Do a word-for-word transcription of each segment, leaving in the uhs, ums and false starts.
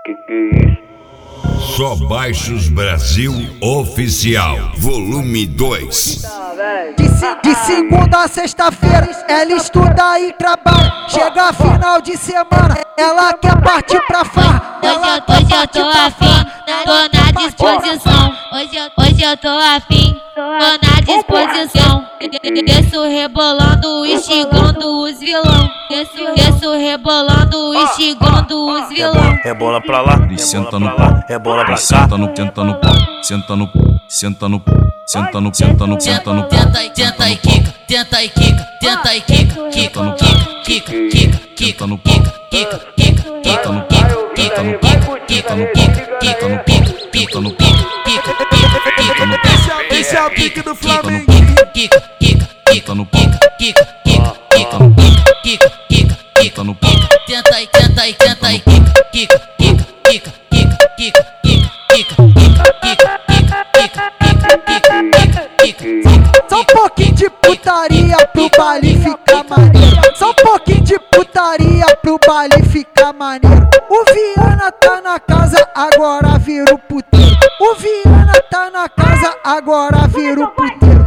Que que é isso? Só Baixos Brasil Oficial, volume dois. De, se, de segunda a sexta-feira, ela estuda e trabalha. Chega final de semana, ela quer partir pra farra. Hoje eu, hoje eu tô afim, tô na disposição. Hoje eu, hoje eu tô afim, tô na disposição. Desço rebolando, instigando os vilão. Desço, desço rebolando, instigando os vilão. Rebola pra lá, E senta no pau, rebola pra cá. senta no, senta no pau, senta no, senta no, senta no, senta no, senta no pau. Tenta e tenta e quica, tenta e quica, tenta e quica, quica no quica, quica, quica, quica no quica, quica, quica, quica no quica, quica no quica, quica no quica, quica no quica, quica no quica, quica, quica, quica no quica, Esse é o pique do Flamengo. quica, quica, quica no quica, quica, quica, quica no quica, quica, quica, quica no quica. Tenta e tenta e tenta e quica, quica, quica, quica, quica, quica, quica, quica, quica, quica, quica, quica, quica, quica, quica. Só um pouquinho de putaria pro baile ficar maneiro. Só um pouquinho de putaria pro baile ficar maneiro. O Viana tá na casa, agora vira o puteiro. O Viana tá na casa, agora vira o puteiro.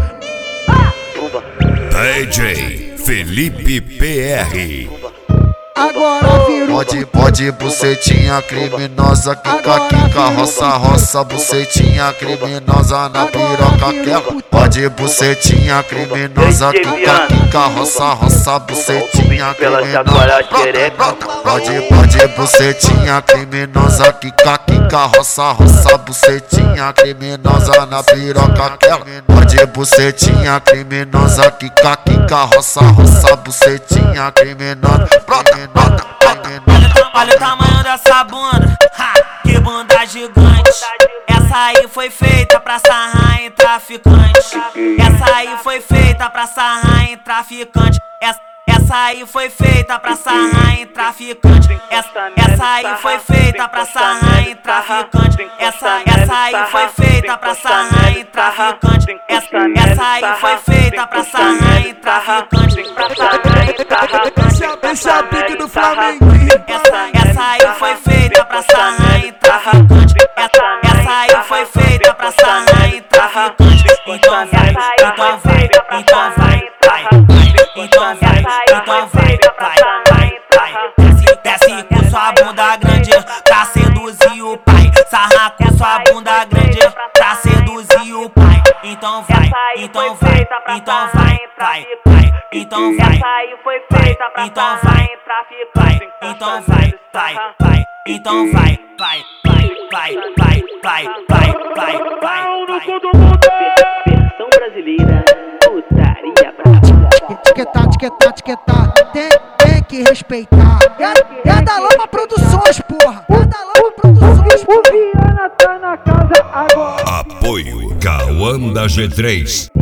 D J Felipe P R. Agora vira o Pode, pode, bucetinha criminosa, quica, quica, roça, roça, bucetinha criminosa na piroca quebra. Pode, bucetinha criminosa, quica, quica, roça, roça, bucetinha criminosa. Pode, pode, bucetinha criminosa, quica, quica, roça, roça, bucetinha criminosa na piroca quebra. Pode, bucetinha criminosa, quica, quica, roça, roça, bucetinha criminosa. Olha o tamanho dessa bunda, ha, que bunda gigante. Essa aí foi feita pra sarrar em traficante. Essa aí foi feita pra sarrar em traficante. Essa, essa aí foi feita pra sarrar em traficante. Essa, essa aí foi feita pra sarrar em traficante. Essa, essa aí foi feita pra sarrar em traficante. Essa, essa aí foi feita pra sarrar em traficante. Esse é o pique do Flamengo. Essa, essa aí foi feita pra sarrar em traficante. Essa, essa aí foi feita pra sarrar em traficante. Então vai, então vai, então vai, vai, vai. Então vai, então vai, vai, vai, vai. Desce, desce com sua bunda grande pra seduzir o pai. Sarra com sua bunda grande pra seduzir o pai. Então vai, então vai, então vai, vai, vai. Então vai, então vai, vai, então vai, vai, vai, então vai, vai, vai, vai, vai, vai, vai, vai, vai, vai. Versão brasileira, putaria brava. Etiquetar, etiquetar, etiquetar. Tem, tem que respeitar. É, é da Lama Produções, porra. É da Lama Produções, porra. O Viana tá na casa agora. Apoio Cauã da G três.